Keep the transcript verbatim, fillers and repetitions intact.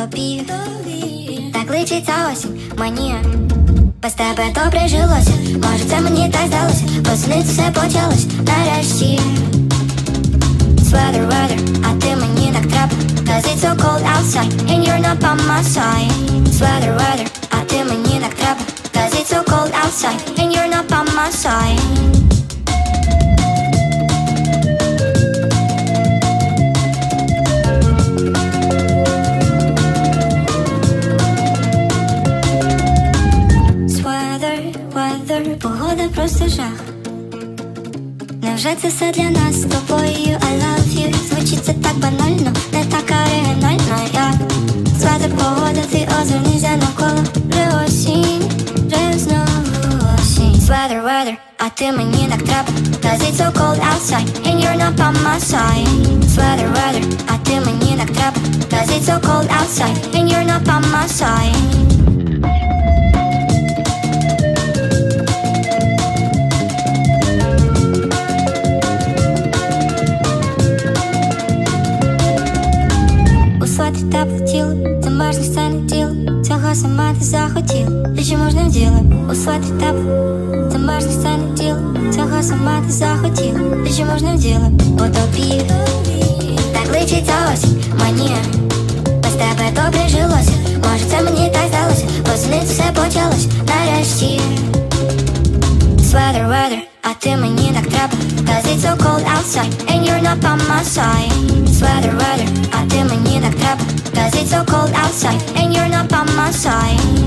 тобі. Так личиться осінь мені, без тебе добре жилося. Може це мені так здалося, восени все почалось нарешті. Sweater, weather, а ти мені так треба, cause it's so cold outside and you're not by my side. Sweater, weather, а ти мені так треба, cause it's so cold outside and you're not by my side. Weather, погода просто жах. Невже це все для нас з тобою? I love you. Звучить це так банально, не так оригінально, як Sweater, погода, ти озирнися навколо. Вже осінь, вже знову осінь. Sweater, weather, а ти мені так треба, cause it's so cold outside and you're not by my side. Sweater, weather, а ти мені так треба, cause it's so cold outside and you're not by my side. Тепле тіло, домашнє сцени тіло, цього сама ти захотіла, більше можна вділа. У светрі тепло, домашнє сцени тіло, цього сама ти захотіла, більше можна вділа. По тобі так личиться осінь мені, без тебе добре жилося. Може це мені так здалося, восени все почалось нарешті. Sweater, weather, а ти мені так треба, cause it's so cold outside and you're not by my side. Sweater, weather, а ти мені так треба, cause it's so cold outside and you're not by my side.